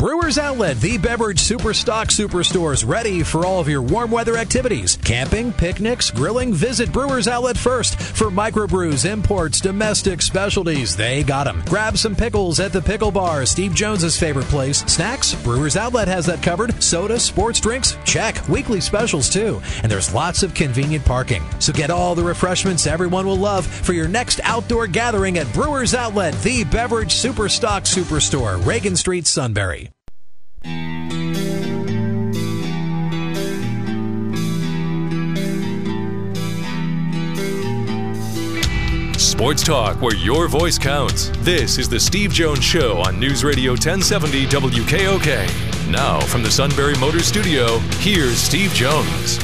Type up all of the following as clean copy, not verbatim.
Brewers Outlet, the beverage superstock superstores, ready for all of your warm weather activities. Camping, picnics, grilling. Visit Brewers Outlet first for microbrews, imports, domestic specialties. They got them. Grab some pickles at the Pickle Bar, Steve Jones's favorite place. Snacks, Brewers Outlet has that covered. Soda, sports drinks, check. Weekly specials too. And there's lots of convenient parking. So get all the refreshments everyone will love for your next outdoor gathering at Brewers Outlet, the beverage superstock superstore, Reagan Street, Sunbury. Sports talk where your voice counts. This is the Steve Jones Show on News Radio 1070 WKOK. Now from the Sunbury Motors Studio, here's Steve Jones.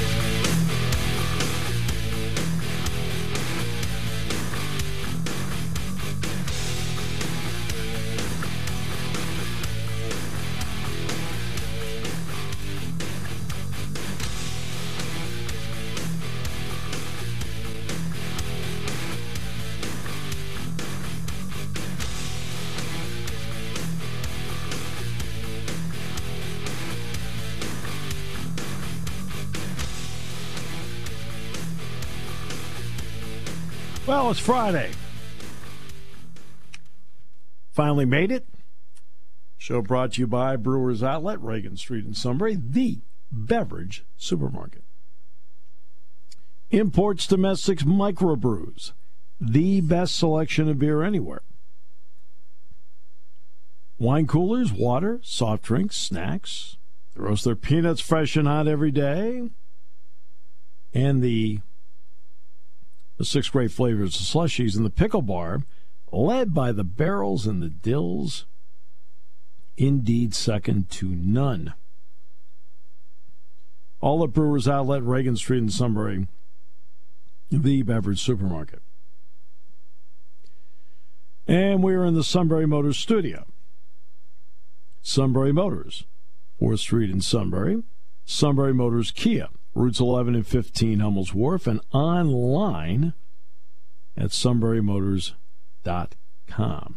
Well, it's Friday. Finally made it. Show brought to you by Brewers Outlet, Reagan Street in Sunbury, the beverage supermarket. Imports, domestics, microbrews, the best selection of beer anywhere. Wine coolers, water, soft drinks, snacks. They roast their peanuts fresh and hot every day. And the 6 great flavors of slushies in the Pickle Bar, led by the barrels and the dills, indeed second to none. All at Brewers Outlet, Reagan Street in Sunbury, the beverage supermarket. And we're in the Sunbury Motors studio. Sunbury Motors, 4th Street in Sunbury. Sunbury Motors Kia, routes 11 and 15 Hummels Wharf, and online at sunburymotors.com.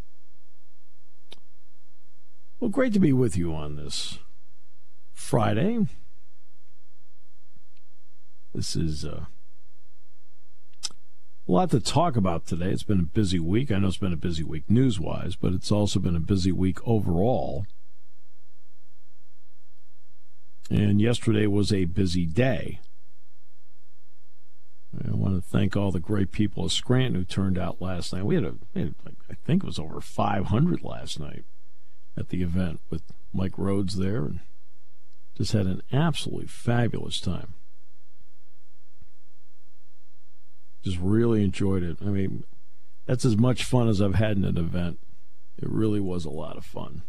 Well, great to be with you on this Friday. This is a lot to talk about today. It's been a busy week. I know it's been a busy week news-wise, but it's also been a busy week overall. And yesterday was a busy day. I want to thank all the great people of Scranton who turned out last night. We had I think it was over 500 last night at the event with Mike Rhodes there, and just had an absolutely fabulous time. Just really enjoyed it. I mean, that's as much fun as I've had in an event. It really was a lot of fun.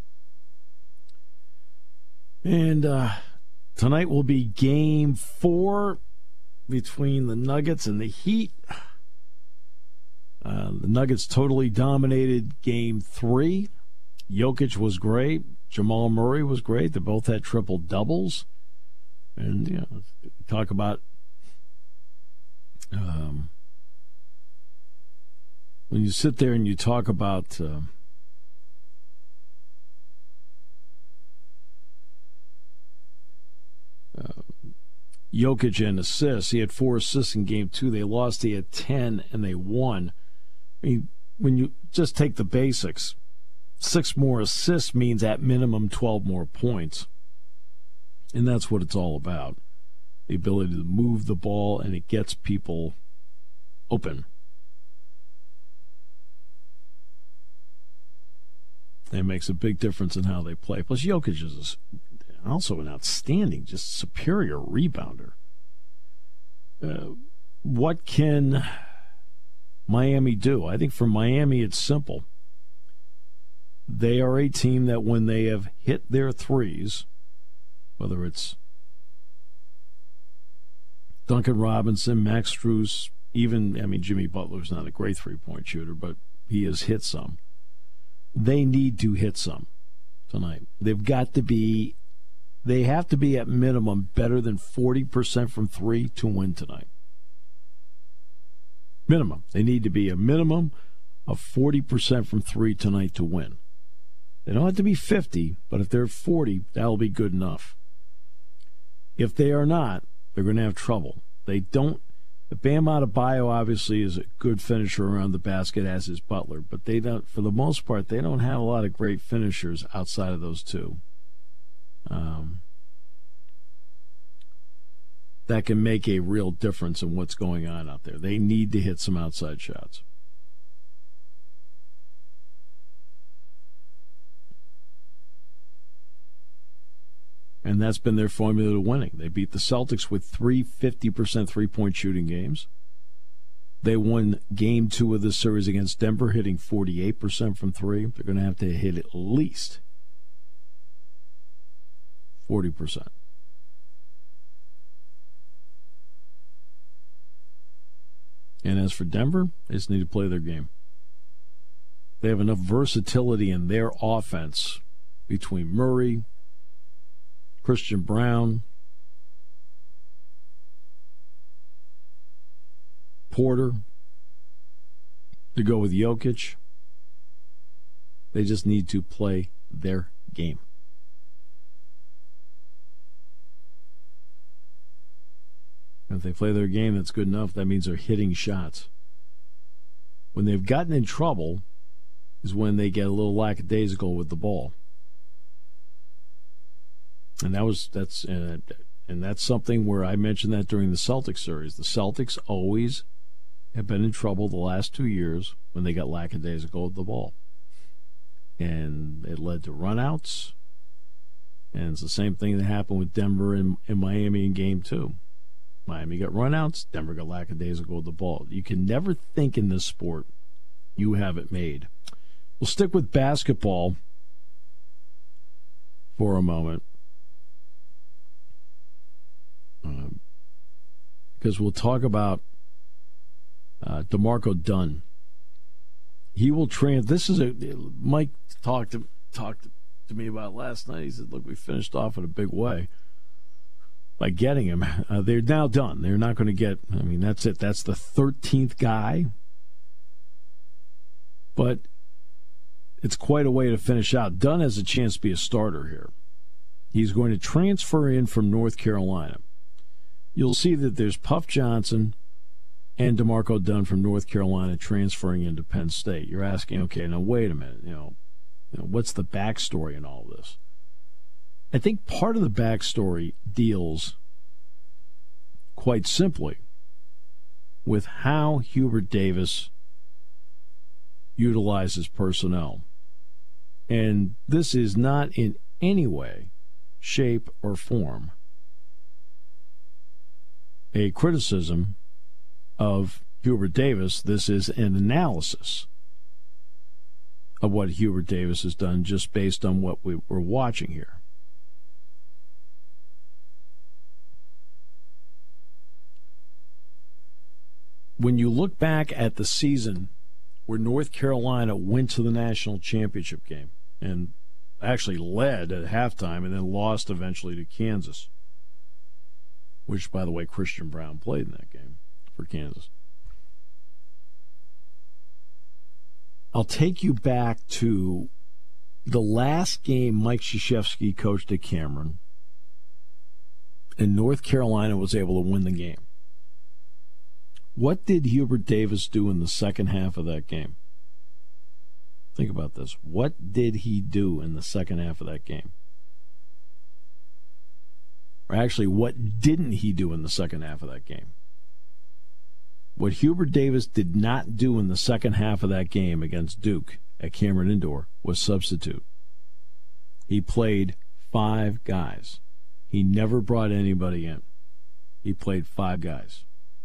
And tonight will be Game 4 between the Nuggets and the Heat. The Nuggets totally dominated Game 3. Jokic was great. Jamal Murray was great. They both had triple-doubles. And, talk about when you sit there and you talk about Jokic and assists. He had 4 assists in Game 2. They lost. He had 10, and they won. I mean, when you just take the basics, 6 more assists means at minimum 12 more points. And that's what it's all about. The ability to move the ball, and it gets people open. It makes a big difference in how they play. Plus, Jokic is also an outstanding, just superior rebounder. What can Miami do? I think for Miami, it's simple. They are a team that when they have hit their threes, whether it's Duncan Robinson, Max Strus, Jimmy Butler's not a great three-point shooter, but he has hit some. They need to hit some tonight. They have to be at minimum better than 40% from 3 to win tonight. Minimum. They need to be a minimum of 40% from 3 tonight to win. They don't have to be 50, but if they're 40, that'll be good enough. If they are not, they're going to have trouble. They don't. Bam Adebayo obviously is a good finisher around the basket, as is Butler, but they don't. For the most part, they don't have a lot of great finishers outside of those two. That can make a real difference in what's going on out there. They need to hit some outside shots. And that's been their formula to winning. They beat the Celtics with 50% three-point shooting games. They won Game 2 of the series against Denver, hitting 48% from three. They're going to have to hit at least 40%. And as for Denver, they just need to play their game. They have enough versatility in their offense between Murray, Christian Brown, Porter, to go with Jokic. They just need to play their game. And if they play their game, that's good enough. That means they're hitting shots. When they've gotten in trouble is when they get a little lackadaisical with the ball. And that's something where I mentioned that during the Celtics series. The Celtics always have been in trouble the last 2 years when they got lackadaisical with the ball. And it led to runouts. And it's the same thing that happened with Denver and Miami in Game 2. Miami got runouts, Denver got lackadaisical with the ball. You can never think in this sport you have it made. We'll stick with basketball for a moment. Because we'll talk about DeMarco Dunn. He will this is Mike talked to me about last night. He said, "Look, we finished off in a big way by getting him. They're now done. They're not going to get. I mean, that's it. That's the 13th guy. But it's quite a way to finish out. Dunn has a chance to be a starter here. He's going to transfer in from North Carolina. You'll see that there's Puff Johnson and DeMarco Dunn from North Carolina transferring into Penn State. You're asking, okay, now wait a minute. What's the backstory in all this? I think part of the backstory deals quite simply with how Hubert Davis utilizes personnel. And this is not in any way, shape, or form a criticism of Hubert Davis. This is an analysis of what Hubert Davis has done just based on what we were watching here. When you look back at the season where North Carolina went to the national championship game and actually led at halftime and then lost eventually to Kansas, which, by the way, Christian Brown played in that game for Kansas. I'll take you back to the last game Mike Krzyzewski coached at Cameron, and North Carolina was able to win the game. What did Hubert Davis do in the second half of that game? Think about this. What did he do in the second half of that game? Or actually, what didn't he do in the second half of that game? What Hubert Davis did not do in the second half of that game against Duke at Cameron Indoor was substitute. He played 5 guys. He never brought anybody in. He played 5 guys.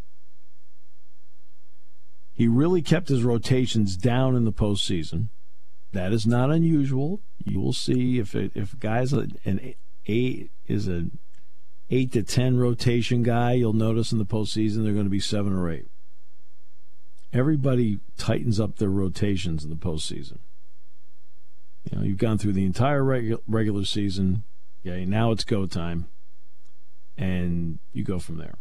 He really kept his rotations down in the postseason. That is not unusual. You will see if guys is an 8 to 10 rotation guy, you'll notice in the postseason they're going to be 7 or 8. Everybody tightens up their rotations in the postseason. You've gone through the entire regular season. Okay, now it's go time, and you go from there.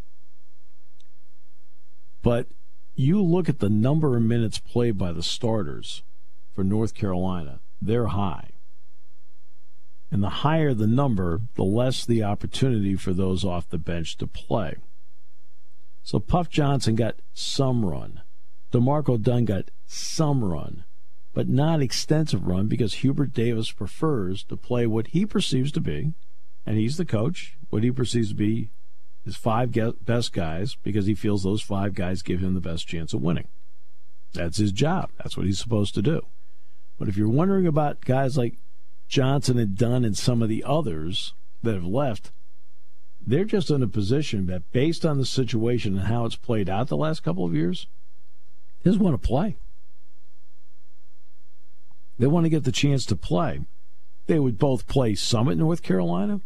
But you look at the number of minutes played by the starters for North Carolina they're high. And the higher the number, the less the opportunity for those off the bench to play. So Puff Johnson got some run. DeMarco Dunn got some run, but not extensive run because Hubert Davis prefers to play what he perceives to be, and he's the coach, what he perceives to be his 5 best guys because he feels those 5 guys give him the best chance of winning. That's his job. That's what he's supposed to do. But if you're wondering about guys like Johnson and Dunn and some of the others that have left, they're just in a position that based on the situation and how it's played out the last couple of years, they just want to play. They want to get the chance to play. They would both play some at North Carolina,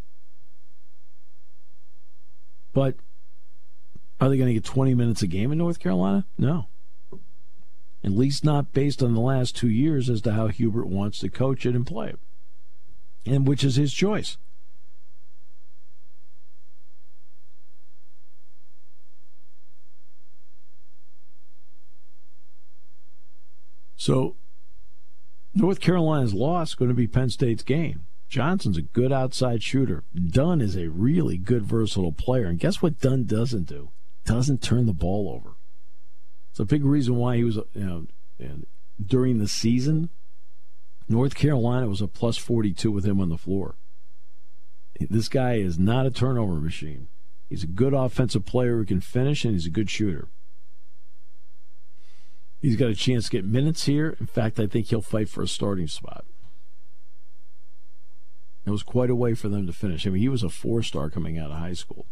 but are they going to get 20 minutes a game in North Carolina? No. At least not based on the last 2 years as to how Hubert wants to coach it and play it, and which is his choice. So North Carolina's loss is going to be Penn State's gain. Johnson's a good outside shooter. Dunn is a really good, versatile player. And guess what Dunn doesn't do? Doesn't turn the ball over. It's a big reason why he was, during the season, North Carolina was a plus 42 with him on the floor. This guy is not a turnover machine. He's a good offensive player who can finish, and he's a good shooter. He's got a chance to get minutes here. In fact, I think he'll fight for a starting spot. It was quite a way for them to finish. I mean, he was a 4-star coming out of high school.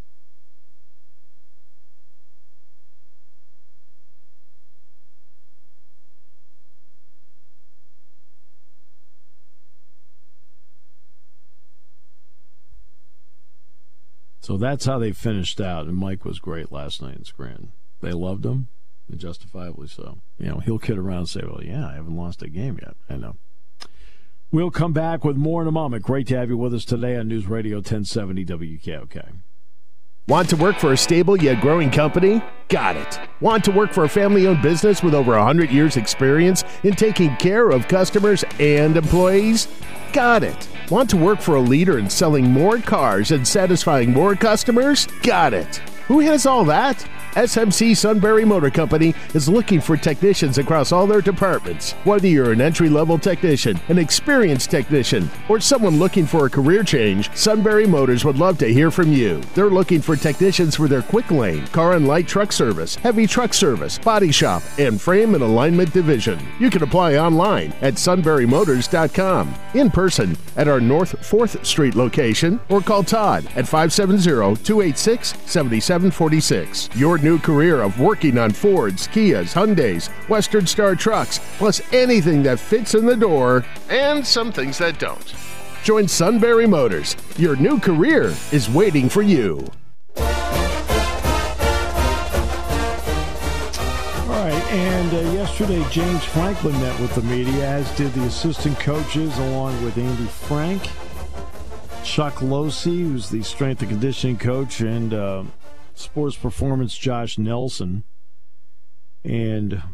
So that's how they finished out, and Mike was great last night in Scranton. They loved him, and justifiably so. He'll kid around and say, well, yeah, I haven't lost a game yet. I know. We'll come back with more in a moment. Great to have you with us today on News Radio 1070 WKOK. Want to work for a stable yet growing company? Got it. Want to work for a family-owned business with over 100 years' experience in taking care of customers and employees? Got it. Want to work for a leader in selling more cars and satisfying more customers? Got it. Who has all that? SMC Sunbury Motor Company is looking for technicians across all their departments. Whether you're an entry-level technician, an experienced technician, or someone looking for a career change, Sunbury Motors would love to hear from you. They're looking for technicians for their quick lane, car and light truck service, heavy truck service, body shop, and frame and alignment division. You can apply online at sunburymotors.com, in person at our North 4th Street location, or call Todd at 570-286-7746. Your new career of working on Fords, Kias, Hyundais, Western Star trucks, plus anything that fits in the door, and some things that don't. Join Sunbury Motors. Your new career is waiting for you. All right, and yesterday James Franklin met with the media, as did the assistant coaches, along with Andy Frank, Chuck Losey, who's the strength and conditioning coach, and sports performance Josh Nelson. And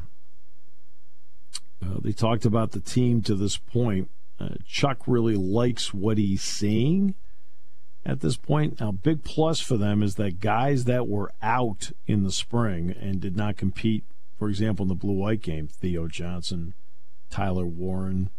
they talked about the team to this point. Chuck really likes what he's seeing at this point. Now, big plus for them is that guys that were out in the spring and did not compete, for example, in the blue-white game, Theo Johnson, Tyler Warren,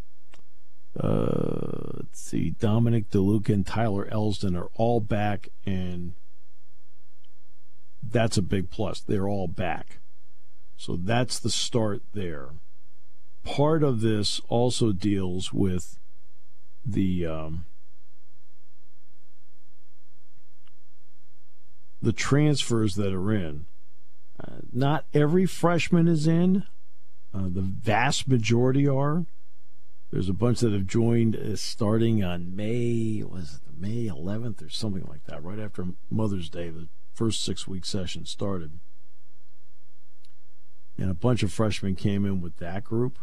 Dominic DeLuca and Tyler Elsdon are all back, and that's a big plus. They're all back. So that's the start there. Part of this also deals with the transfers that are in. Not every freshman is in. The vast majority are. There's a bunch that have joined starting on May 11th or something like that, right after Mother's Day. The first 6-week session started. And a bunch of freshmen came in with that group.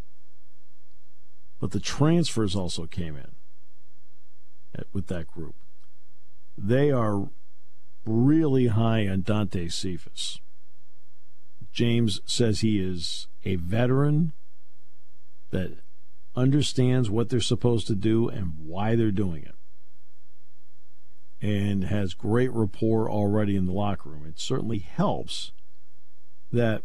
But the transfers also came in with that group. They are really high on Dante Cephas. James says he is a veteran that understands what they're supposed to do and why they're doing it, and has great rapport already in the locker room. It certainly helps that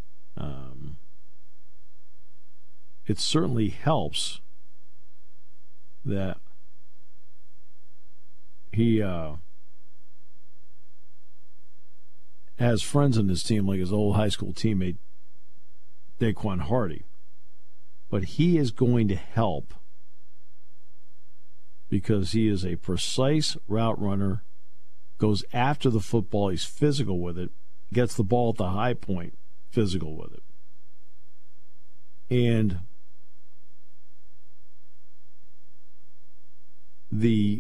he has friends in his team, like his old high school teammate Daquan Hardy. But he is going to help because he is a precise route runner, goes after the football, he's physical with it, gets the ball at the high point, physical with it. And the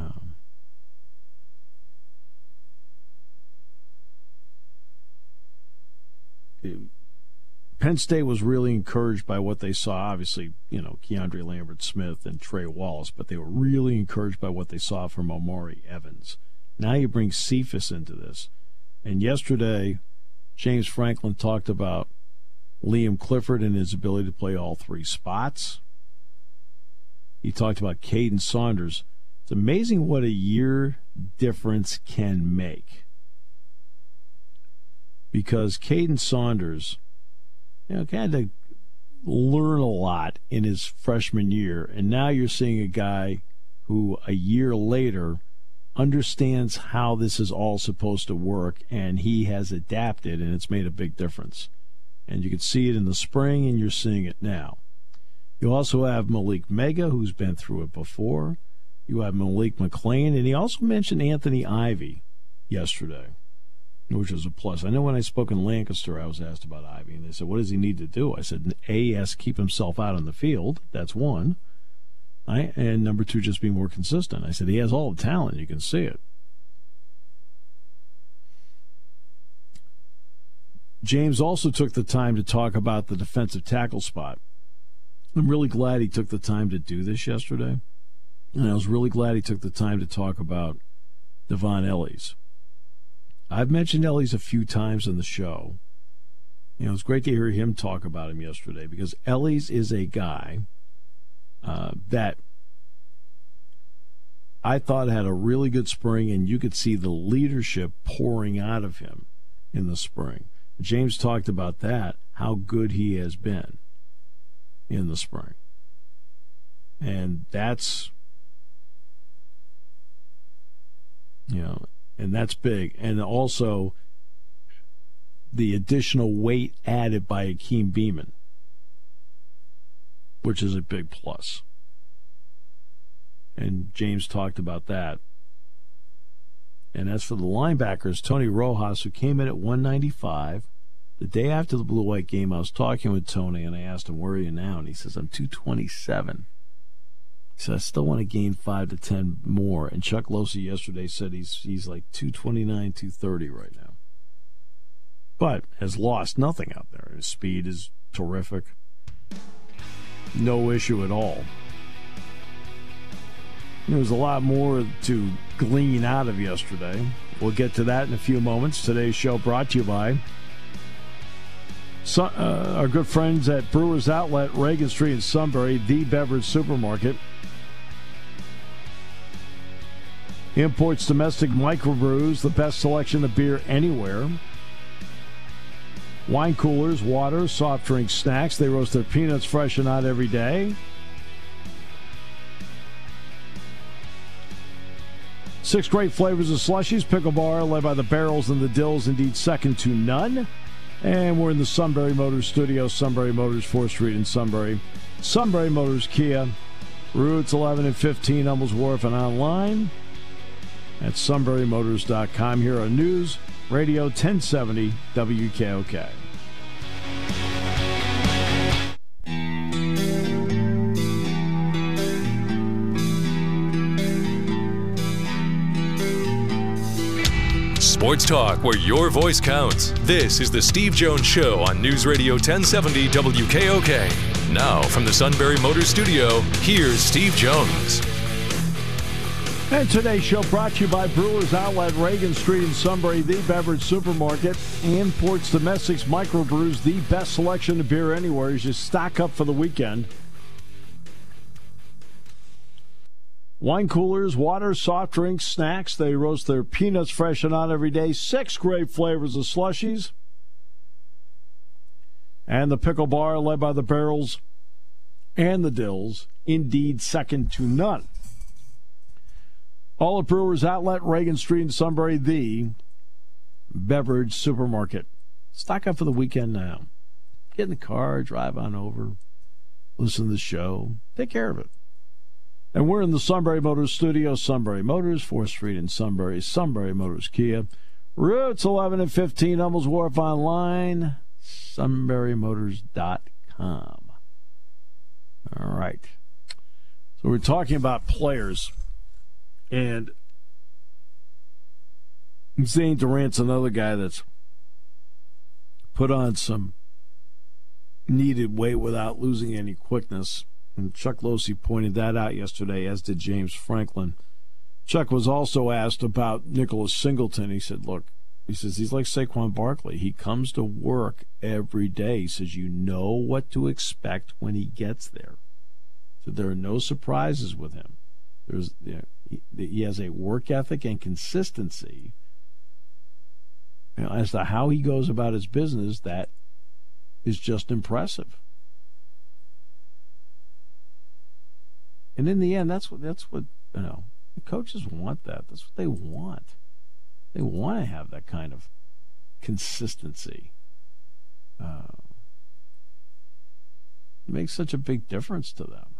Penn State was really encouraged by what they saw. Obviously, Keandre Lambert-Smith and Trey Wallace, but they were really encouraged by what they saw from Omari Evans. Now you bring Cephas into this. And yesterday, James Franklin talked about Liam Clifford and his ability to play all three spots. He talked about Caden Saunders. It's amazing what a year difference can make. Because Caden Saunders, kind of learn a lot in his freshman year, and now you're seeing a guy who a year later understands how this is all supposed to work, and he has adapted, and it's made a big difference. And you could see it in the spring, and you're seeing it now. You also have Malik Mega, who's been through it before. You have Malik McClain, and he also mentioned Anthony Ivy yesterday, which was a plus. I know when I spoke in Lancaster, I was asked about Ivy, and they said, what does he need to do? I said, A, he has to keep himself out on the field. That's one. And number two, just be more consistent. I said, he has all the talent. You can see it. James also took the time to talk about the defensive tackle spot. I'm really glad he took the time to do this yesterday. And I was really glad he took the time to talk about Devon Ellies. I've mentioned Ellies a few times in the show. It's great to hear him talk about him yesterday because Ellies is a guy that I thought had a really good spring, and you could see the leadership pouring out of him in the spring. James talked about that, how good he has been in the spring. And that's, and that's big. And also the additional weight added by Akeem Beamon, which is a big plus. And James talked about that. And as for the linebackers, Tony Rojas, who came in at 195, the day after the Blue-White game, I was talking with Tony, and I asked him, where are you now? And he says, I'm 227. He said, I still want to gain 5 to 10 more. And Chuck Losey yesterday said he's like 229, 230 right now. But has lost nothing out there. His speed is terrific. No issue at all. There was a lot more to glean out of yesterday. We'll get to that in a few moments. Today's show brought to you by our good friends at Brewers Outlet, Reagan Street in Sunbury, the beverage supermarket. Imports domestic microbrews, the best selection of beer anywhere. Wine coolers, water, soft drinks, snacks. They roast their peanuts fresh and out every day. 6 great flavors of slushies. Pickle Bar, led by the Barrels and the Dills, indeed second to none. And we're in the Sunbury Motors studio. Sunbury Motors, 4th Street in Sunbury. Sunbury Motors Kia. Routes 11 and 15, Hummels Wharf, and online at sunburymotors.com. Here on News Radio 1070 WKOK. Sports talk where your voice counts. This is the Steve Jones Show on News Radio 1070 WKOK. Now from the Sunbury Motors Studio, here's Steve Jones. And today's show brought to you by Brewers Outlet, Reagan Street in Sunbury, the beverage supermarket. Imports Domestics Microbrews, the best selection of beer anywhere as you stock up for the weekend. Wine coolers, water, soft drinks, snacks. They roast their peanuts fresh and hot every day. 6 great flavors of slushies. And the pickle bar led by the Barrels and the Dills. Indeed, second to none. All at Brewers Outlet, Reagan Street in Sunbury, the beverage supermarket. Stock up for the weekend now. Get in the car, drive on over, listen to the show, take care of it. And we're in the Sunbury Motors studio. Sunbury Motors, 4th Street in Sunbury. Sunbury Motors Kia. Routes 11 and 15, Hummels Wharf online. SunburyMotors.com. All right. So we're talking about players. And Zane Durant's another guy that's put on some needed weight without losing any quickness. And Chuck Losey pointed that out yesterday, as did James Franklin. Chuck was also asked about Nicholas Singleton. He said, look, he says, he's like Saquon Barkley. He comes to work every day. He says, you know what to expect when he gets there. So there are no surprises with him. He has a work ethic and consistency. As to how he goes about his business, that is just impressive. And in the end, that's what the coaches want. That's what they want. They want to have that kind of consistency. It makes such a big difference to them.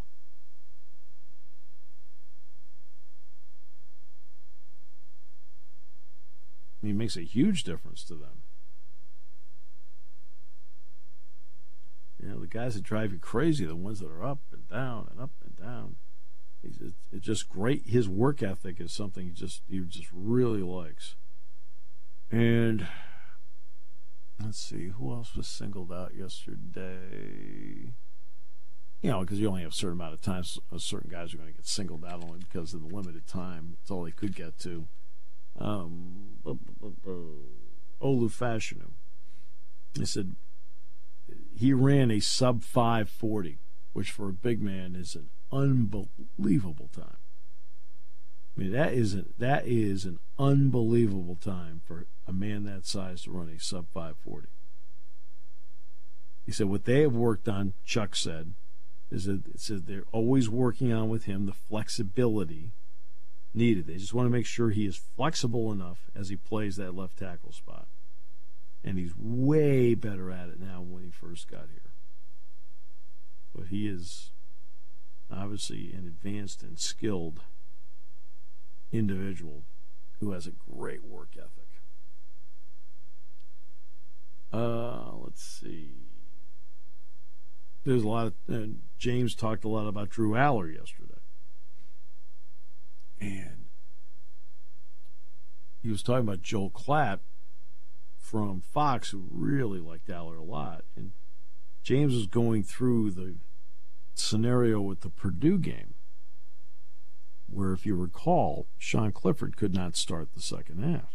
I mean, it makes a huge difference to them. The guys that drive you crazy are the ones that are up and down and up and down. It's just great. His work ethic is something he just really likes. And let's see, who else was singled out yesterday? Because you only have a certain amount of time. Certain guys are going to get singled out only because of the limited time. That's all they could get to. Olu Fashanu. He said he ran a sub 5:40, which for a big man is an unbelievable time. I mean, that is an unbelievable time for a man that size to run a sub 5:40. He said what they have worked on, Chuck said, is that they're always working on with him the flexibility needed. They just want to make sure he is flexible enough as he plays that left tackle spot. And he's way better at it now than when he first got here. But he is obviously an advanced and skilled individual who has a great work ethic. Let's see. There's a lot of James talked a lot about Drew Aller yesterday. And he was talking about Joel Klatt from Fox, who really liked Aller a lot. And James was going through the scenario with the Purdue game, where, if you recall, Sean Clifford could not start the second half.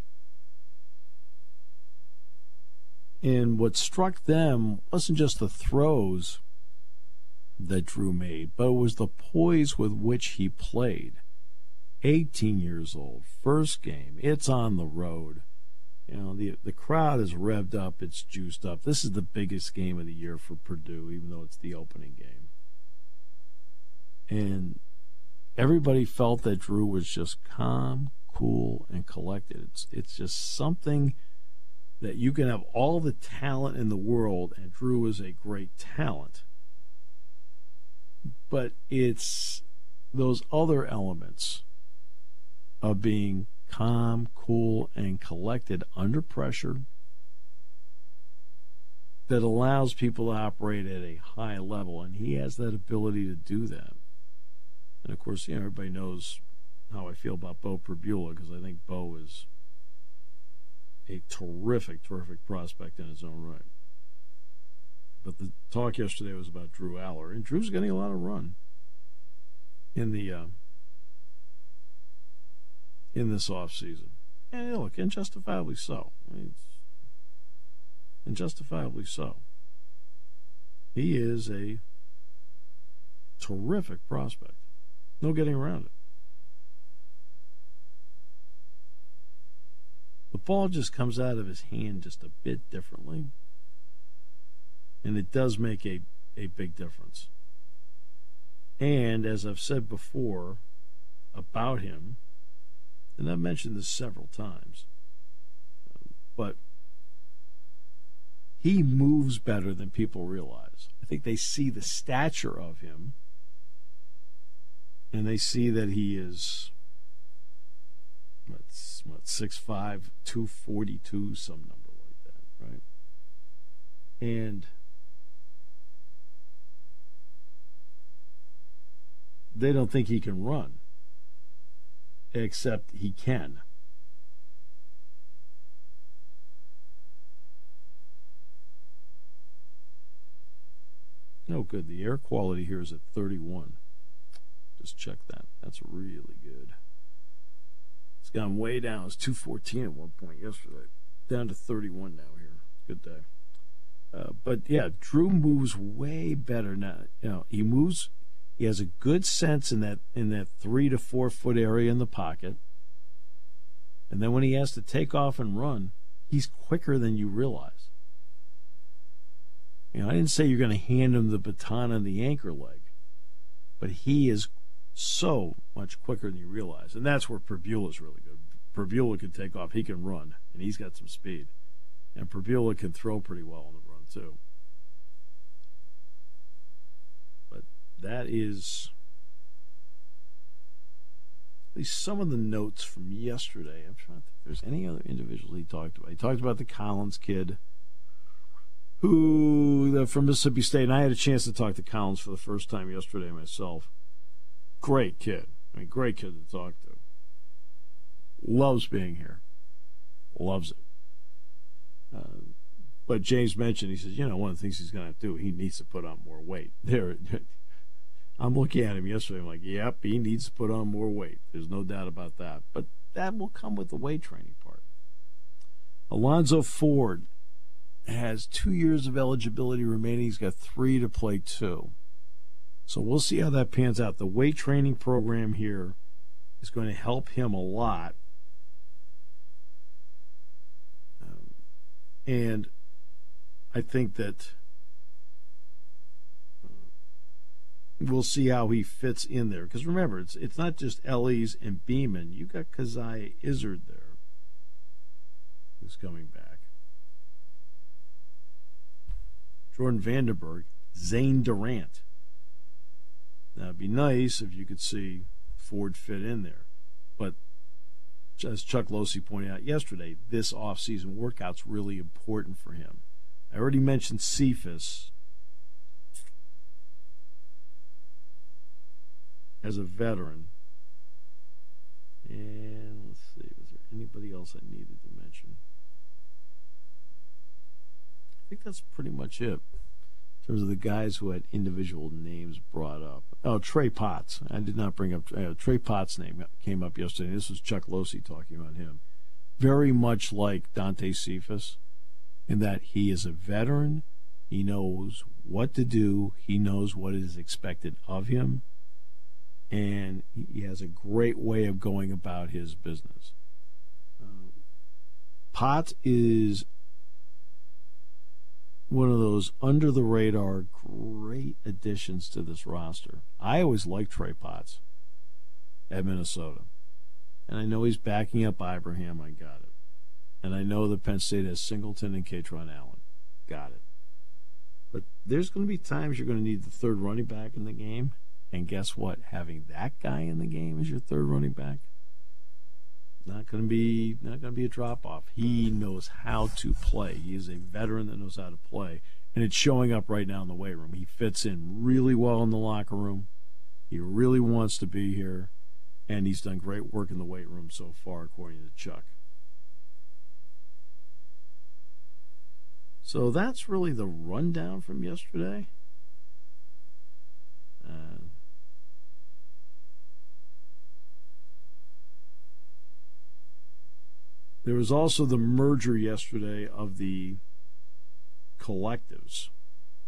And what struck them wasn't just the throws that Drew made, but it was the poise with which he played. 18 years old, first game, it's on the road. The crowd is revved up, it's juiced up. This is the biggest game of the year for Purdue, even though it's the opening game. And everybody felt that Drew was just calm, cool, and collected. It's just something that you can have all the talent in the world, and Drew is a great talent. But it's those other elements of being calm, cool, and collected under pressure that allows people to operate at a high level, and he has that ability to do that. And of course, everybody knows how I feel about Bo Perbula, because I think Bo is a terrific prospect in his own right. But the talk yesterday was about Drew Aller, and Drew's getting a lot of run in this offseason. And look, and justifiably so. And justifiably so. He is a terrific prospect. No getting around it. ball just comes out of his hand just a bit differently. And it does make a big difference. And as I've said before about him, and I've mentioned this several times, but he moves better than people realize. I think they see the stature of him, and they see that he is, 6'5", 242, some number like that, right? And they don't think he can run, except he can. No good. The air quality here is at 31. Just check that. That's really good. It's gone way down. It was 214 at one point yesterday. Down to 31 now here. Good day. But yeah, Drew moves way better now. You know, he moves. He has a good sense in that 3 to 4 foot area in the pocket. And then when he has to take off and run, he's quicker than you realize. You know, I didn't say you're going to hand him the baton on the anchor leg, but he is so much quicker than you realize. And that's where Perbula's really good. Perbula can take off. He can run, and he's got some speed. And Perbula can throw pretty well on the run, too. But that is at least some of the notes from yesterday. I'm trying to think if there's any other individuals he talked about. He talked about the Collins kid, who from Mississippi State, and I had a chance to talk to Collins for the first time yesterday myself. Great kid. I mean, great kid to talk to. Loves being here. Loves it. But James mentioned, he says, one of the things he's going to do, he needs to put on more weight. I'm looking at him yesterday, I'm like, yep, he needs to put on more weight. There's no doubt about that. But that will come with the weight training part. Alonzo Ford has 2 years of eligibility remaining. He's got 3 to play 2. So we'll see how that pans out. The weight training program here is going to help him a lot. And I think that we'll see how he fits in there. Because remember, it's not just Ellies and Beeman. You got Keziah Izzard there, who's coming back. Jordan Vandenberg, Zane Durant. Now, it'd be nice if you could see Ford fit in there. But as Chuck Losey pointed out yesterday, this offseason workout's really important for him. I already mentioned Cephas as a veteran. And let's see, was there anybody else I needed to mention? I think that's pretty much it in terms of the guys who had individual names brought up. Oh, Trey Potts. I did not bring up Trey Potts' name came up yesterday. This was Chuck Losey talking about him. Very much like Dante Cephas in that he is a veteran. He knows what to do. He knows what is expected of him. And he has a great way of going about his business. Potts is one of those under-the-radar great additions to this roster. I always liked Trey Potts at Minnesota. And I know he's backing up Ibrahim. I got it. And I know that Penn State has Singleton and Katron Allen. Got it. But there's going to be times you're going to need the third running back in the game. And guess what? Having that guy in the game as your third running back, not going to be a drop-off. He knows how to play. He is a veteran that knows how to play. And it's showing up right now in the weight room. He fits in really well in the locker room. He really wants to be here. And he's done great work in the weight room so far, according to Chuck. So that's really the rundown from yesterday. There was also the merger yesterday of the collectives.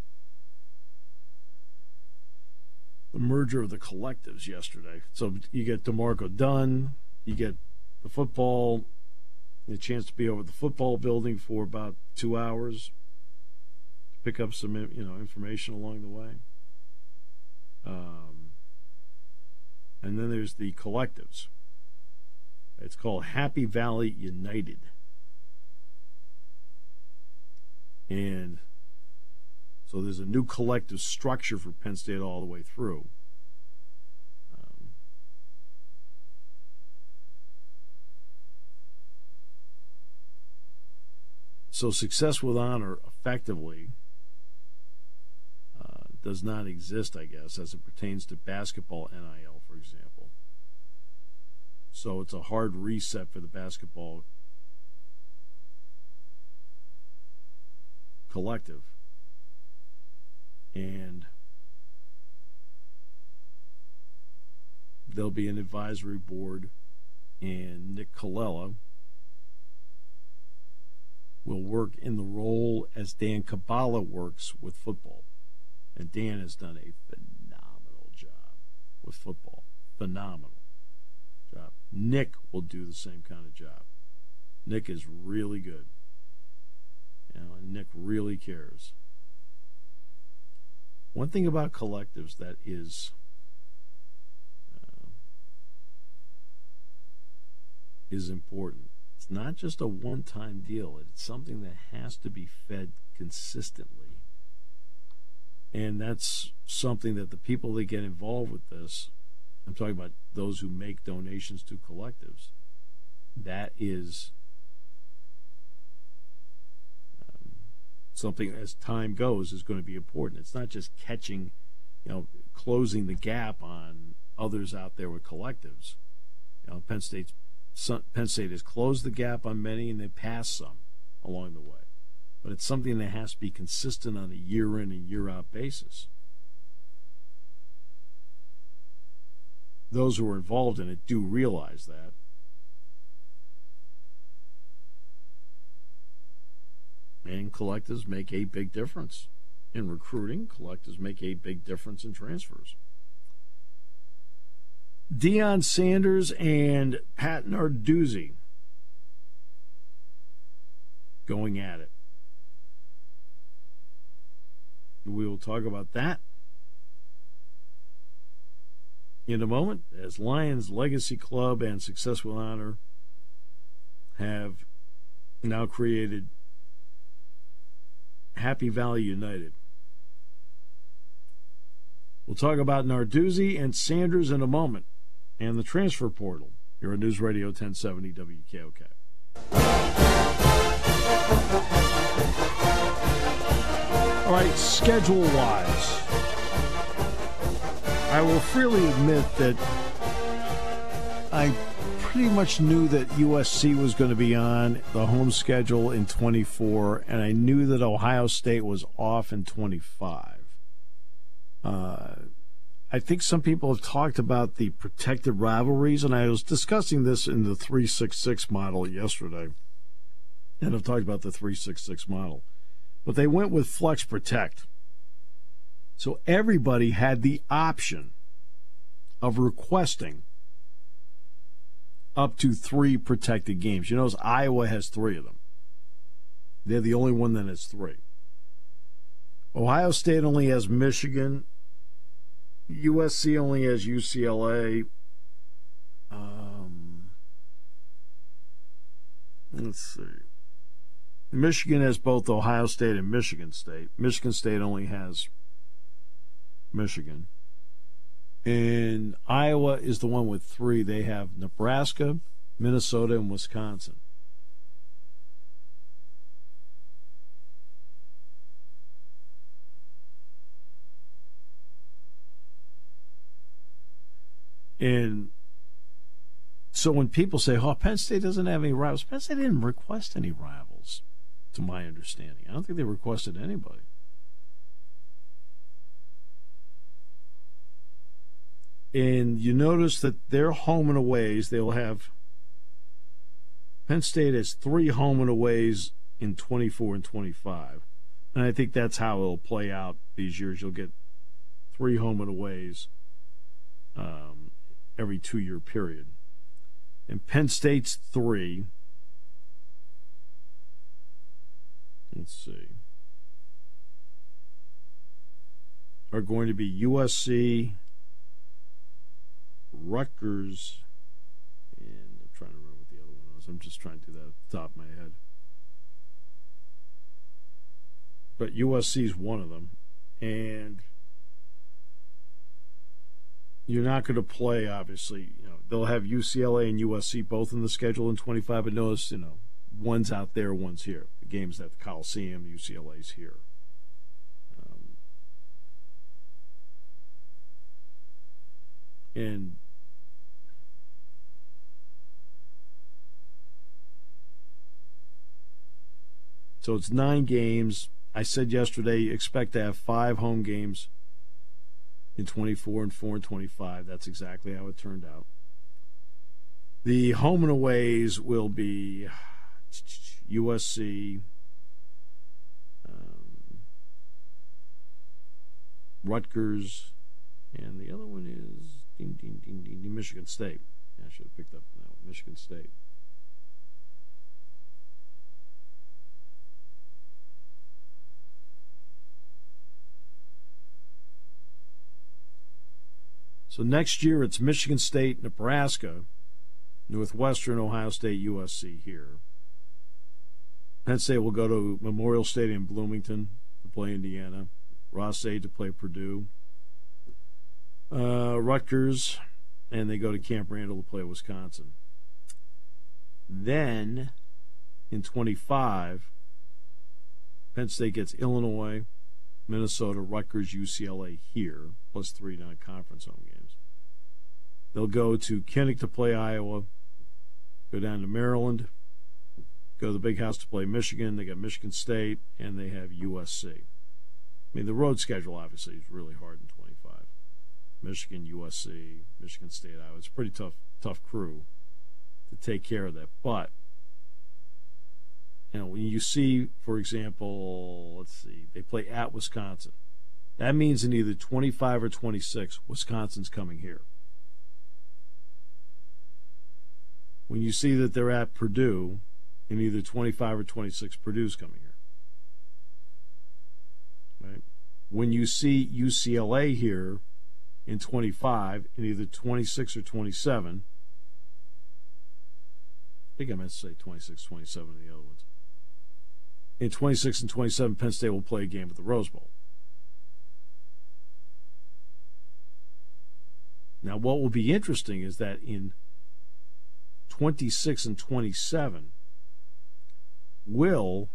The merger of the collectives yesterday. So you get DeMarco Dunn, you get the football a chance to be over at the football building for about 2 hours to pick up some information along the way. And then there's the collectives. It's called Happy Valley United. And so there's a new collective structure for Penn State all the way through. So success with honor effectively does not exist, I guess, as it pertains to basketball NIL, for example. So it's a hard reset for the basketball collective. And there'll be an advisory board, and Nick Colella will work in the role as Dan Kabbalah works with football. And Dan has done a phenomenal job with football. Phenomenal job. Nick will do the same kind of job. Nick is really good. And Nick really cares. One thing about collectives that is important. It's not just a one-time deal. It's something that has to be fed consistently. And that's something that the people that get involved with this, I'm talking about those who make donations to collectives, that is something as time goes is going to be important. It's not just catching, closing the gap on others out there with collectives. Penn State has closed the gap on many, and they passed some along the way. But it's something that has to be consistent on a year-in and year-out basis. Those who are involved in it do realize that. And collectives make a big difference in recruiting. Collectives make a big difference in transfers. Deion Sanders and Pat Narduzzi going at it. We will talk about that in a moment, as Lions Legacy Club and Success with Honor have now created Happy Valley United. We'll talk about Narduzzi and Sanders in a moment, and the transfer portal. You're on News Radio 1070 WKOK. All right, schedule-wise, I will freely admit that I pretty much knew that USC was going to be on the home schedule in 24, and I knew that Ohio State was off in 25. I think some people have talked about the protected rivalries, and I was discussing this in the 366 model yesterday, and I've talked about the 366 model. But they went with Flex Protect. So everybody had the option of requesting up to 3 protected games. You notice Iowa has 3 of them. They're the only one that has 3. Ohio State only has Michigan. USC only has UCLA. Let's see. Michigan has both Ohio State and Michigan State. Michigan State only has Michigan. And Iowa is the one with 3. They have Nebraska, Minnesota, and Wisconsin. And so when people say, Penn State doesn't have any rivals, Penn State didn't request any rivals, to my understanding. I don't think they requested anybody. And you notice that their home and aways, they'll have, Penn State has 3 home and aways in 24 and 25. And I think that's how it'll play out these years. You'll get 3 home and aways every 2-year period. And Penn State's 3, let's see, are going to be USC, Rutgers, and I'm trying to remember what the other one was. I'm just trying to do that at the top of my head. But USC is one of them. And you're not going to play, obviously. They'll have UCLA and USC both in the schedule in 25, but notice, one's out there, one's here. The game's at the Coliseum, UCLA's here. And so it's 9 games. I said yesterday, expect to have 5 home games in 24 and 4 and 25. That's exactly how it turned out. The home and aways will be USC, Rutgers, and the other one is Michigan State. Yeah, I should have picked up on that one, Michigan State. So next year it's Michigan State, Nebraska, Northwestern, Ohio State, USC here. Penn State will go to Memorial Stadium, Bloomington, to play Indiana. Ross-Ade to play Purdue. Rutgers, and they go to Camp Randall to play Wisconsin. Then, in 25, Penn State gets Illinois, Minnesota, Rutgers, UCLA here, plus 3 non-conference home games. They'll go to Kinnick to play Iowa, go down to Maryland, go to the Big House to play Michigan. They got Michigan State, and they have USC. I mean, the road schedule, obviously, is really hard in 25. Michigan, USC, Michigan State, Iowa. It's a pretty tough crew to take care of that. But, when you see, for example, let's see, they play at Wisconsin. That means in either 25 or 26, Wisconsin's coming here. When you see that they're at Purdue, in either 25 or 26, Purdue's coming here. Right? When you see UCLA here in 25, in either 26 or 27, I think I meant to say 26, 27 in the other ones. In 26 and 27, Penn State will play a game at the Rose Bowl. Now, what will be interesting is that in 26 and 27, will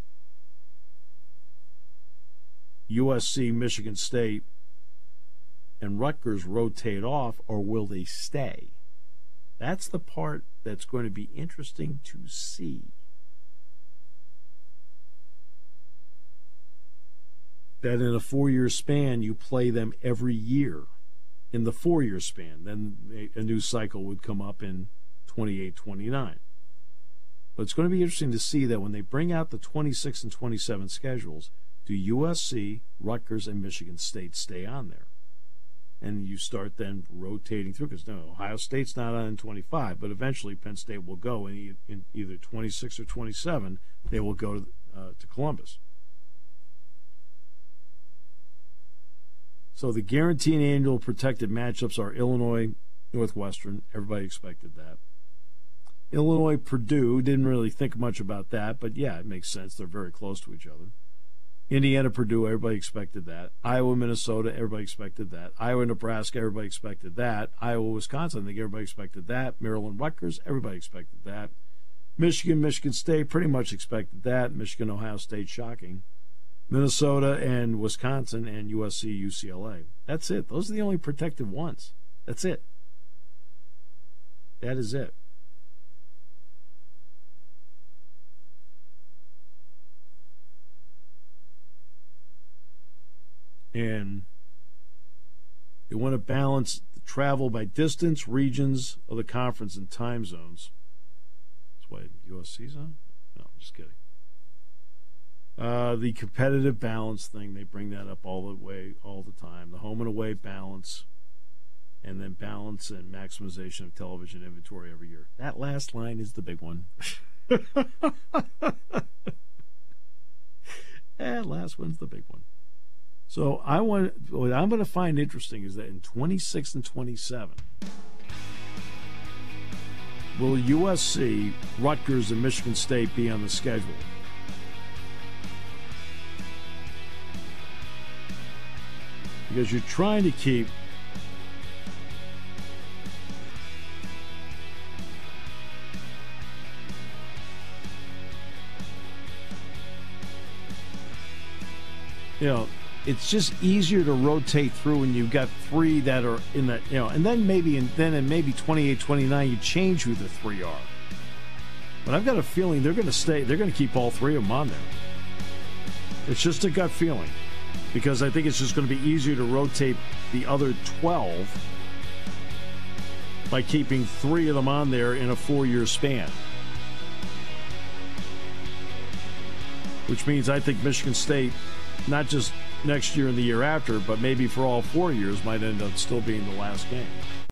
USC, Michigan State, and Rutgers rotate off, or will they stay? That's the part that's going to be interesting to see. That in a 4-year span, you play them every year. In the 4-year span, then a new cycle would come up in 28, 29. But it's going to be interesting to see that when they bring out the 26 and 27 schedules, do USC, Rutgers, and Michigan State stay on there? And you start then rotating through, because Ohio State's not on in 25, but eventually Penn State will go in either 26 or 27. They will go to Columbus. So the guaranteed annual protected matchups are Illinois, Northwestern. Everybody expected that. Illinois, Purdue, didn't really think much about that, but yeah, it makes sense. They're very close to each other. Indiana, Purdue, everybody expected that. Iowa, Minnesota, everybody expected that. Iowa, Nebraska, everybody expected that. Iowa, Wisconsin, I think everybody expected that. Maryland, Rutgers, everybody expected that. Michigan, Michigan State, pretty much expected that. Michigan, Ohio State, shocking. Minnesota and Wisconsin and USC, UCLA. That's it. Those are the only protected ones. That's it. That is it. And you want to balance the travel by distance, regions of the conference, and time zones. That's why USC's on? No, I'm just kidding. The competitive balance thing, they bring that up all the time. The home and away balance, and then balance and maximization of television inventory every year. That last line is the big one. Last one's the big one. So what I'm going to find interesting is that in 26 and 27, will USC, Rutgers, and Michigan State be on the schedule? Because you're trying to keep it's just easier to rotate through when you've got three that are in the, and then maybe in 28, 29, you change who the three are. But I've got a feeling they're going to keep all three of them on there. It's just a gut feeling. Because I think it's just going to be easier to rotate the other 12 by keeping three of them on there in a 4-year span. Which means I think Michigan State, not just next year and the year after, but maybe for all 4 years, might end up still being the last game.